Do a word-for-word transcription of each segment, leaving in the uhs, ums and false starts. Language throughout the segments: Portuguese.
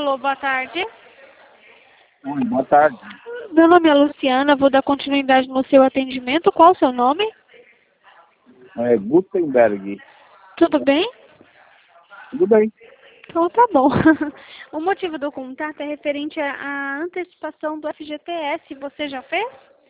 Alô, boa tarde. Oi, boa tarde. Meu nome é Luciana, vou dar continuidade no seu atendimento. Qual o seu nome? É Gutenberg. Tudo bem? Tudo bem? Então tá bom. O motivo do contato é referente à à antecipação do F G T S. Você já fez?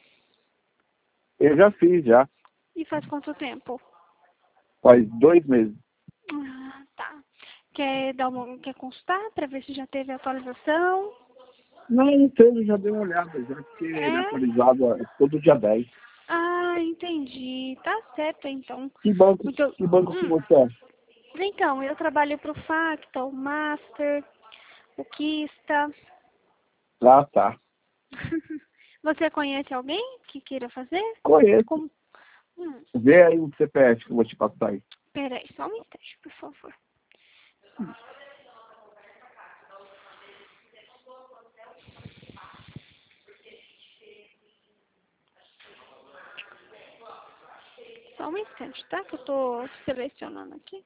Eu já fiz, já. E faz quanto tempo? Faz dois meses. Ah, tá. Quer, dar uma, quer consultar para ver se já teve atualização? Não, não teve, já dei uma olhada, já porque ele é É? atualizado é todo dia dez. Ah, entendi. Tá certo, então. Que banco, Muito... que banco que Hum. você é? Então, eu trabalho para o Facta, o Master, o Kista. Ah, tá. Você conhece alguém que queira fazer? Conheço. Como... Hum, Vê aí o C P F que eu vou te passar aí. peraí, só um instante, por favor. Só um instante, tá? Que eu tô selecionando aqui.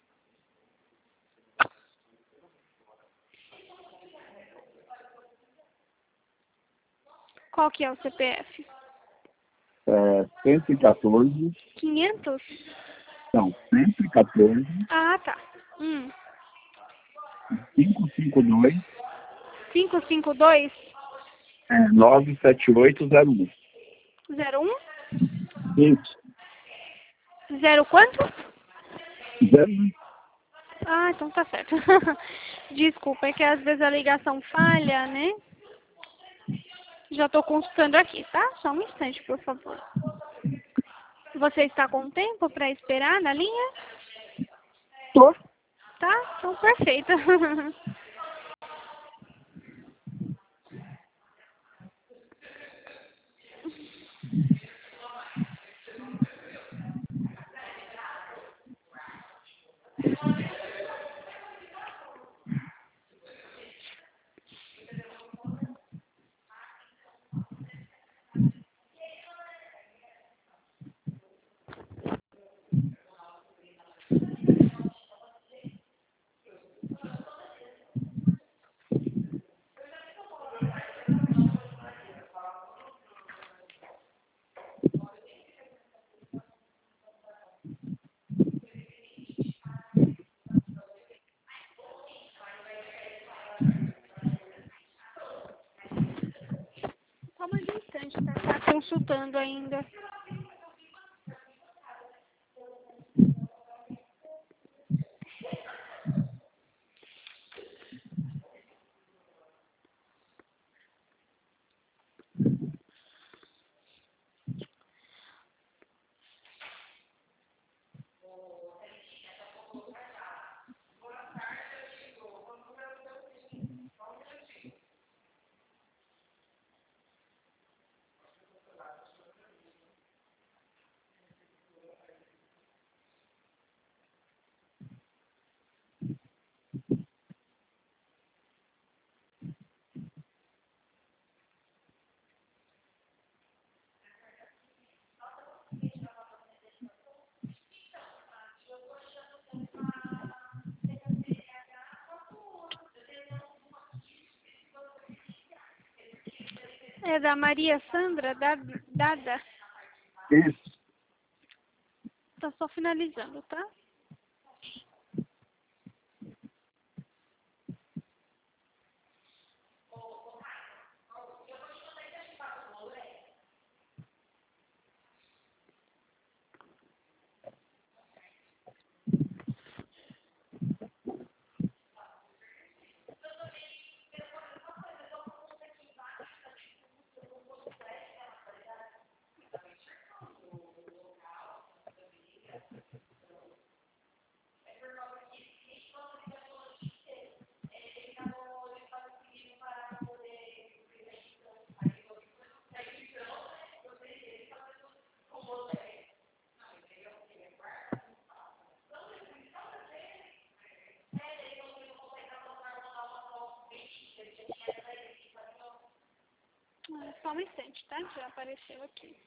Qual que é o C P F? É cento e quatorze. quinhentos? Não, cento e quatorze, Ah, tá. Hum. quinhentos e cinquenta e dois, quinhentos e cinquenta e dois? é, nove sete oito zero um. zero um? Isso. Zero quanto? Zero um. Ah, então tá certo. Desculpa, é que às vezes a ligação falha, né? Já tô consultando aqui, tá? Só um instante, por favor. Você está com tempo para esperar na linha? Tô. Tá? Então, perfeito. Só mais um instante, tá? Tá consultando ainda. É da Maria Sandra da- Dada. Isso. Tá só finalizando, tá? Ah, só um instante, tá? Já apareceu aqui.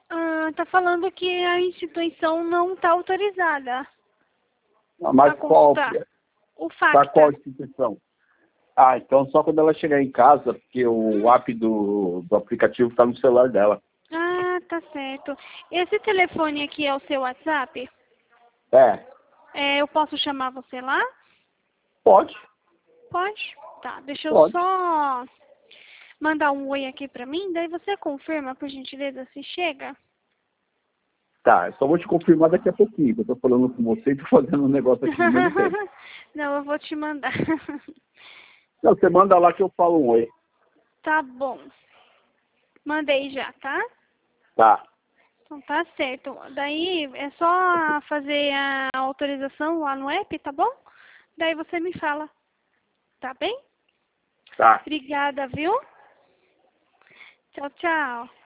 Ah, tá falando que a instituição não tá autorizada Ah, mas a qual? consultar. O Para qual Facta. instituição? Ah, então só quando ela chegar em casa, porque o Hum. app do, do aplicativo está no celular dela. Ah, tá certo. Esse telefone aqui é o seu WhatsApp? É, É, eu posso chamar você lá? pode, Pode? Tá, deixa eu pode. só mandar um oi aqui pra mim, daí você confirma, por gentileza, se chega? Tá, eu só vou te confirmar daqui a pouquinho, que eu tô falando com você e tô fazendo um negócio aqui no mesmo tempo. Não, eu vou te mandar. Não, você manda lá que eu falo um oi. Tá bom. Mandei já, tá? Tá, Então tá certo. Daí é só fazer a autorização lá no app, tá bom? Daí você me fala. Tá bem? tá. Obrigada, viu? Tchau, tchau.